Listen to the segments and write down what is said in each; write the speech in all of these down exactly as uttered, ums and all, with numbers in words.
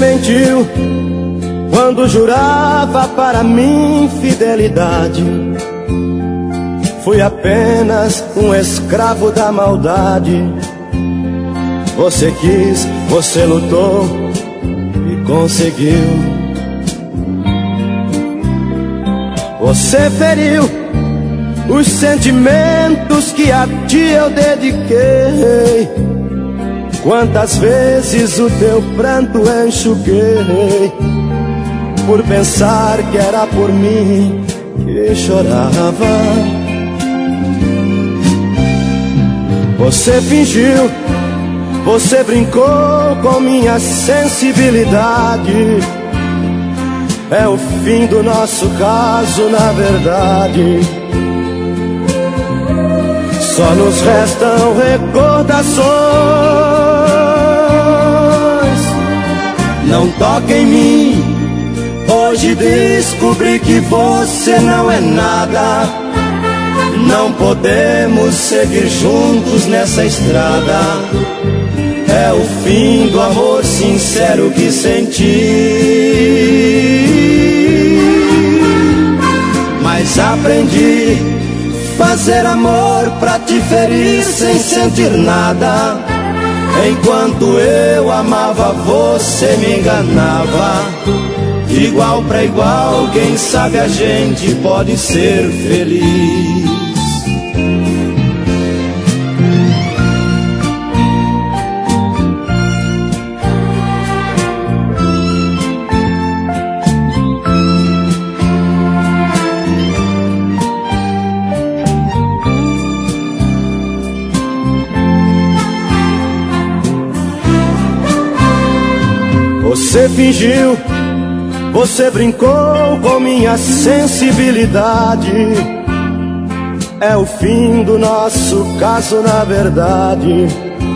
mentiu quando jurava para mim fidelidade. Fui apenas um escravo da maldade. Você quis, você lutou e conseguiu. Você feriu os sentimentos que a ti eu dediquei. Quantas vezes o teu pranto enxuguei, por pensar que era por mim que chorava. Você fingiu, você brincou com minha sensibilidade. É o fim do nosso caso, na verdade. Só nos restam recordações. Não toque em mim. Hoje descobri que você não é nada. Não podemos seguir juntos nessa estrada. É o fim do amor sincero que senti. Mas aprendi fazer amor pra te ferir sem sentir nada. Enquanto eu amava, você me enganava. Igual pra igual, quem sabe a gente pode ser feliz. Você fingiu, você brincou com minha sensibilidade. É o fim do nosso caso, na verdade.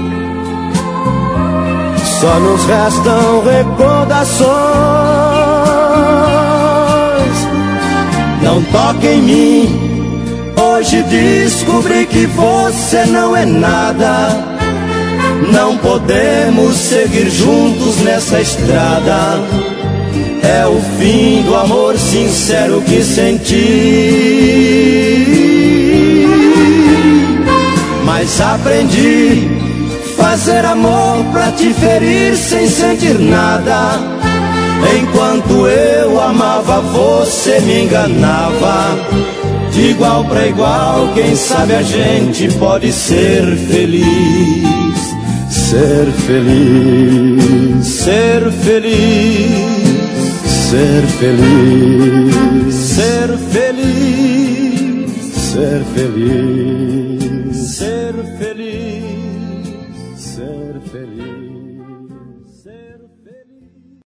Só nos restam recordações. Não toque em mim. Hoje descobri que você não é nada. Não podemos seguir juntos nessa estrada. É o fim do amor sincero que senti. Mas aprendi fazer amor pra te ferir sem sentir nada. Enquanto eu amava, você me enganava. De igual pra igual, quem sabe a gente pode ser feliz. Ser feliz, ser feliz, ser feliz, ser feliz, ser feliz, ser feliz.